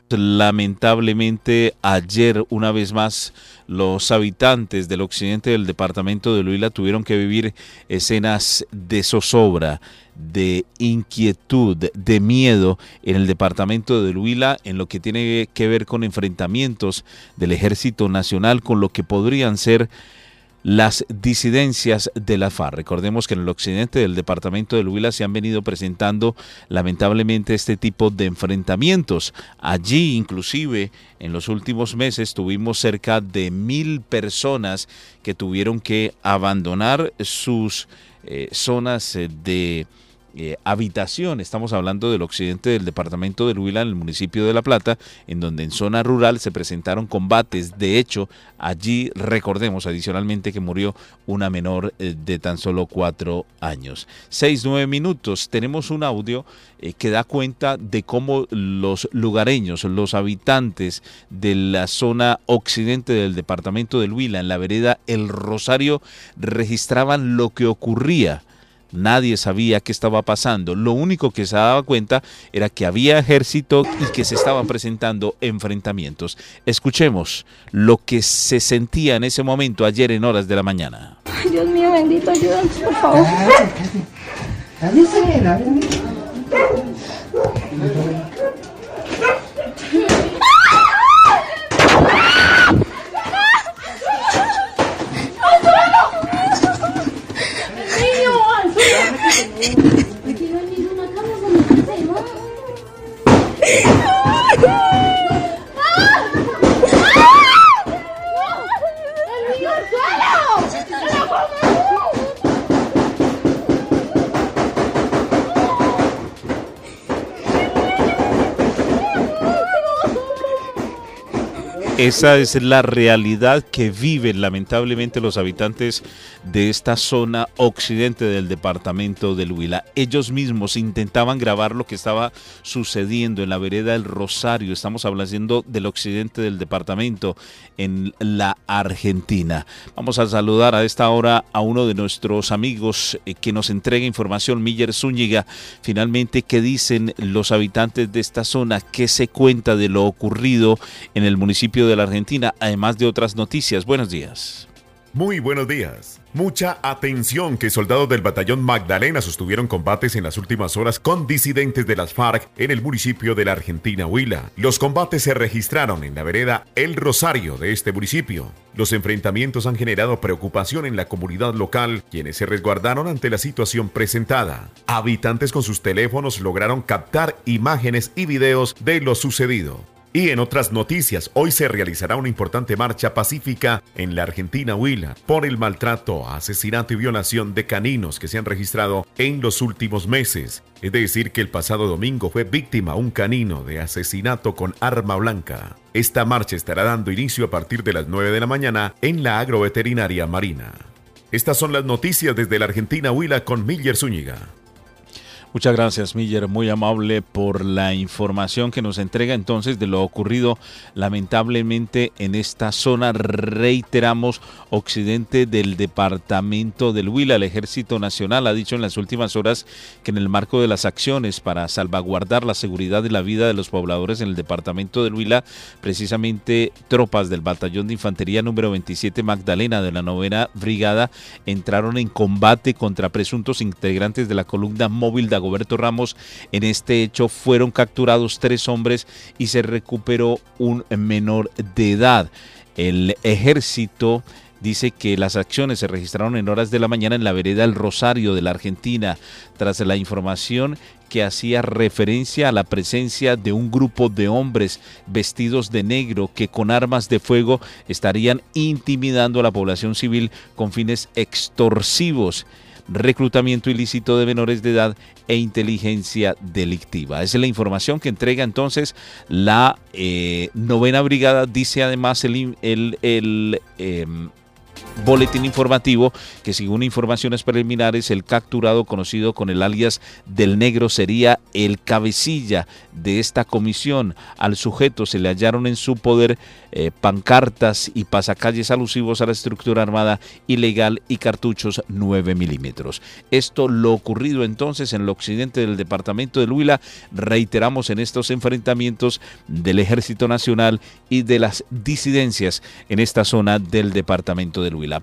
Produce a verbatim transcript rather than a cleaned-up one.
Lamentablemente, ayer, una vez más, los habitantes del occidente del departamento de Huila tuvieron que vivir escenas de zozobra, de inquietud, de miedo en el departamento de Huila, en lo que tiene que ver con enfrentamientos del Ejército Nacional con lo que podrían ser las disidencias de la FARC. Recordemos que en el occidente del departamento de Huila se han venido presentando lamentablemente este tipo de enfrentamientos. Allí, inclusive, en los últimos meses tuvimos cerca de mil personas que tuvieron que abandonar sus eh, zonas de Eh, habitación. Estamos hablando del occidente del departamento de Huila, en el municipio de La Plata, en donde en zona rural se presentaron combates. De hecho, allí recordemos adicionalmente que murió una menor eh, de tan solo cuatro años. Seis, nueve minutos. Tenemos un audio eh, que da cuenta de cómo los lugareños, los habitantes de la zona occidente del departamento de Huila, en la vereda El Rosario, registraban lo que ocurría. Nadie sabía qué estaba pasando. Lo único que se daba cuenta era que había ejército y que se estaban presentando enfrentamientos. Escuchemos lo que se sentía en ese momento ayer en horas de la mañana. Ay, Dios mío, bendito, ayúdanos, por favor. Aquí no hay ninguna cama, se me hace, ¿no? ¡El niño al suelo! Esa es la realidad que viven lamentablemente los habitantes de esta zona occidente del departamento del Huila. Ellos mismos intentaban grabar lo que estaba sucediendo en la vereda del Rosario. Estamos hablando del occidente del departamento, en la Argentina. Vamos a saludar a esta hora a uno de nuestros amigos eh, que nos entrega información, Miller Zúñiga. Finalmente, ¿qué dicen los habitantes de esta zona? ¿Qué se cuenta de lo ocurrido en el municipio de la Argentina, además de otras noticias? Buenos días. Muy buenos días. Mucha atención, que soldados del batallón Magdalena sostuvieron combates en las últimas horas con disidentes de las FARC en el municipio de la Argentina, Huila. Los combates se registraron en la vereda El Rosario de este municipio. Los enfrentamientos han generado preocupación en la comunidad local, quienes se resguardaron ante la situación presentada. Habitantes con sus teléfonos lograron captar imágenes y videos de lo sucedido. Y en otras noticias, hoy se realizará una importante marcha pacífica en la Argentina, Huila, por el maltrato, asesinato y violación de caninos que se han registrado en los últimos meses. Es decir, que el pasado domingo fue víctima un canino de asesinato con arma blanca. Esta marcha estará dando inicio a partir de las nueve de la mañana en la agroveterinaria Marina. Estas son las noticias desde la Argentina, Huila, con Miller Zúñiga. Muchas gracias, Miller, muy amable por la información que nos entrega entonces de lo ocurrido lamentablemente en esta zona, reiteramos, occidente del departamento del Huila. El Ejército Nacional ha dicho en las últimas horas que en el marco de las acciones para salvaguardar la seguridad y la vida de los pobladores en el departamento del Huila, precisamente tropas del batallón de infantería número veintisiete Magdalena de la novena brigada entraron en combate contra presuntos integrantes de la columna móvil de Dagoberto Ramos. En este hecho fueron capturados tres hombres y se recuperó un menor de edad. El ejército dice que las acciones se registraron en horas de la mañana en la vereda El Rosario de la Argentina, tras la información que hacía referencia a la presencia de un grupo de hombres vestidos de negro que con armas de fuego estarían intimidando a la población civil con fines extorsivos, reclutamiento ilícito de menores de edad e inteligencia delictiva. Esa es la información que entrega entonces la eh, novena brigada. Dice además el, el, el eh, Boletín informativo que, según informaciones preliminares, el capturado conocido con el alias del Negro sería el cabecilla de esta comisión. Al sujeto se le hallaron en su poder eh, pancartas y pasacalles alusivos a la estructura armada ilegal y cartuchos nueve milímetros. Esto lo ocurrido entonces en el occidente del departamento del Huila. Reiteramos, en estos enfrentamientos del Ejército Nacional y de las disidencias en esta zona del departamento del Huila.